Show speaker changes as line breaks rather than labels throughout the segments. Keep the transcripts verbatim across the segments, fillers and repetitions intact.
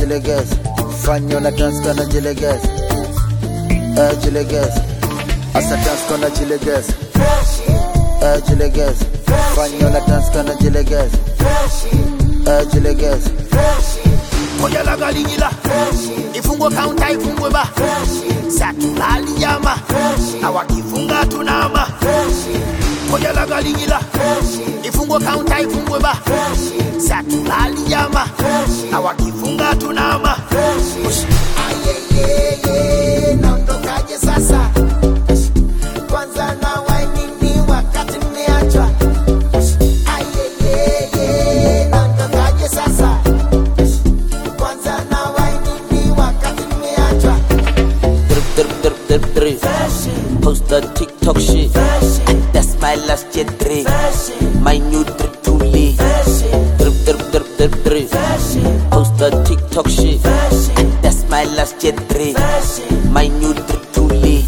jileges, fanyo na dance kana jileges, eh jileges, asa dance kana jileges, eh jileges, fanyo na dance kana jileges, eh jileges.
Koja la galigila, ifungwe counter ifungwe ba, satulali yama, na wakifunga tunama. Koja la galigila, ifungwe counter ifungwe ba, satulali yama, na wakifunga tunama. Ayeyeye, naondokaje sasa? Kwanza na wainini wakati mmeachwa. Ayeyeye, naondokaje sasa?
Post the TikTok shit, that's my last jet three. My new drip to lead. Drip, drip, drip, drip, drip. Post the TikTok shit, that's my last jet three. My new drip to lead.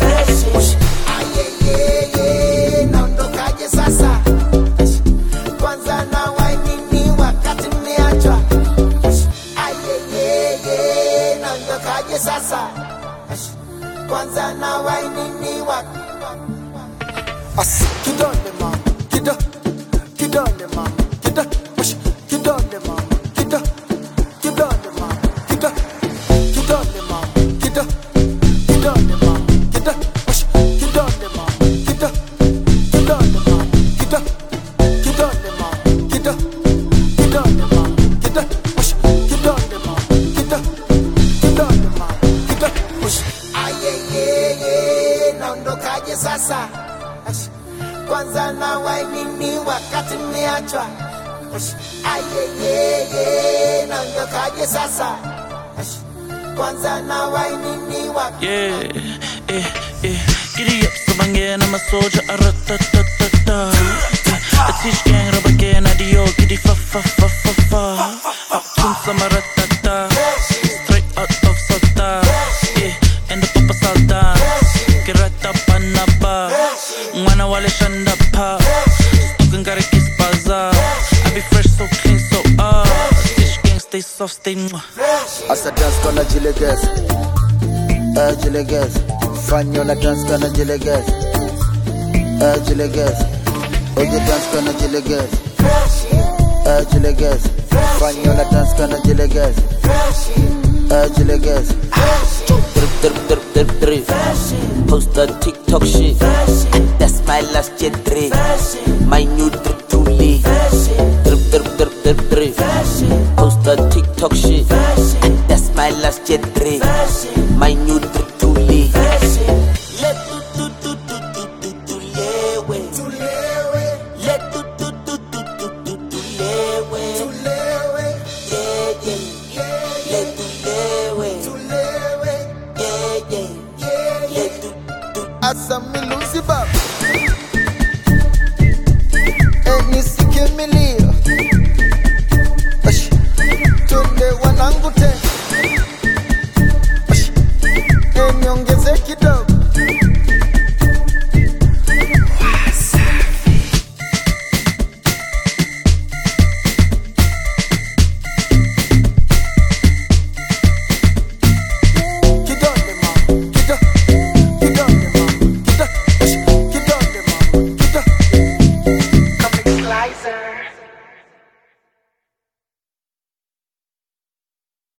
Ayeyeye, naondokaje sasa? Kwanza na wainini wakati mmeachwa. Ayeyeye, naondokaje sasa? Kwanza na wainini wa As kidole mama, kido, kidole mama, kido, push, kidole mama, kido, kidole mama, kido, kidole mama, kido, kidole mama, kido, push, kidole mama, kido, kidole mama, kido, kidole mama, kido, kidole mama, kido, push, kidole mama, kido, kidole mama, kido, push. Ayeyeye, naondokaje sasa? Kwanza na wainini wakati mmeachwa. Ayeyeye, naondokaje sasa? Kwanza na wainini wakati.
Yeah, eh, eh. Giddy up, sabangena, I'm a soldier, aratatata. I teach gang, rubber gang, adio, giddy fa fa fa fa fa. Up to samaratata, straight out of Sota. Yeah, and the papa Sultan. Kirata panaba, mwana wale shanda pa. Stuck gotta kiss bazaar. I be fresh, so clean, so ah. Teach gang, stay soft, stay mwah.
Asa dance kana jileges, eh jileges, fanyo na dance kana jileges, eh jileges, oye dance kana jileges, eh jileges, fanyo na dance kana jileges, eh jileges.
Drip, drip, drip, drip, drip. Post the TikTok shit, that's my last jet three. My new drip to lead. Drip, drip, drip, drip, drip. Post the TikTok shit, that's my last jet three. My new drip to lead.
Let do do do do do do do lewe, do lewe. Let do do do do do do do lewe, do lewe. Yeah yeah yeah. Let do lewe, do lewe. Yeah yeah yeah. Let do do. Asa milusi bab. Eni sikimilio. Ash. Tunde wanangu te. Ash. Eni ongeze kidogo.